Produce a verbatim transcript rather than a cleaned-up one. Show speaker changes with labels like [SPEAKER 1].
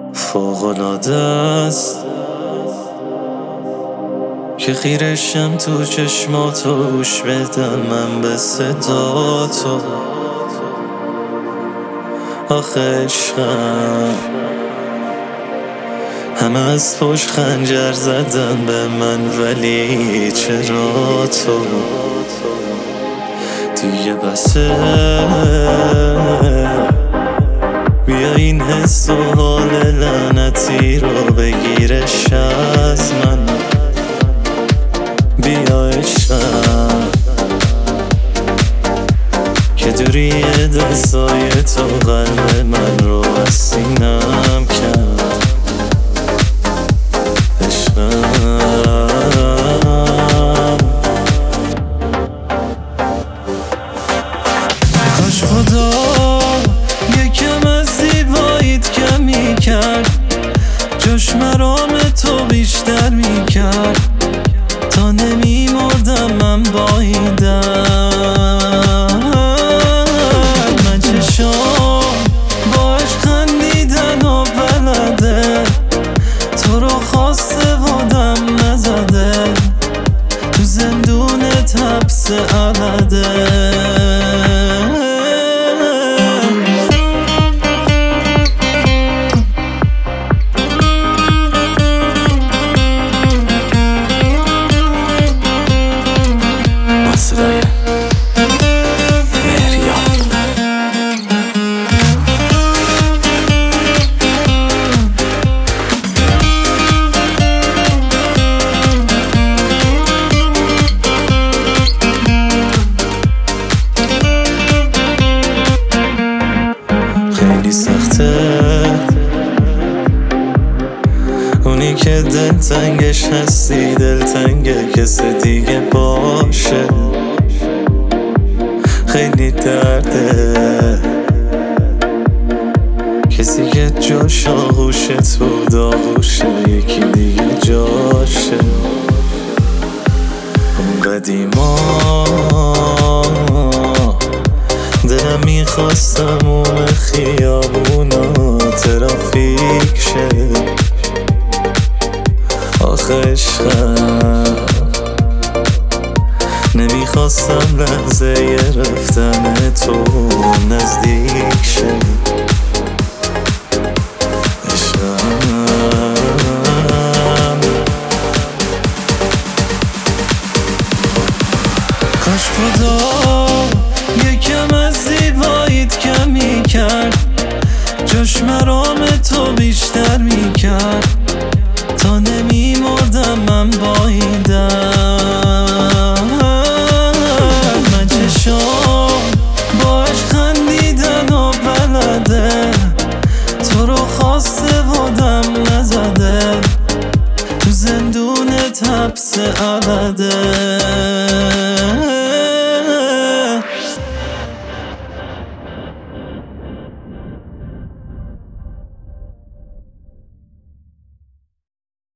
[SPEAKER 1] فوق‌العاده است که خیرشم تو چشماتو گوش بدم من به صدا تو. آخه عشقم همه از پشت خنجر زدن به من، ولی چرا تو دیگه بسه؟ بیا این حس و حال لعنتی رو بگیرش از من. بیا عشقم که دوری دستای تو قلب من رو از سینم کرد. عشقم کاش خدا یکم از زیباییت کم میکرد، جاش مرام تو بیشتر میکرد، تا نمیمردم من باییدم. من چشام باش خندیدن و بلده، تو رو خواسته و دم نزده، تو زندونت حبس ابده. خیلی سخته اونی که دلتنگش هستی دلتنگ کس دیگه باشه. خیلی درده کسی که جاش آغوشت بود آغوشه یکی دیگه جاشه. اون قدیما دلم میخواستم اون خیابونا ترافیک شه. آخه عشقم نمیخواستم لحظه رفتن تو نزدیک شه. عشقم کاش خدا یکم از زیباییت کم میکرد، جاش مرام تو بیشتر میکرد، تا نمیمردم من باییدم. من چشام باش خندیدن و بلده، تو رو خواسته و دم نزده، تو زندونت حبس ابده.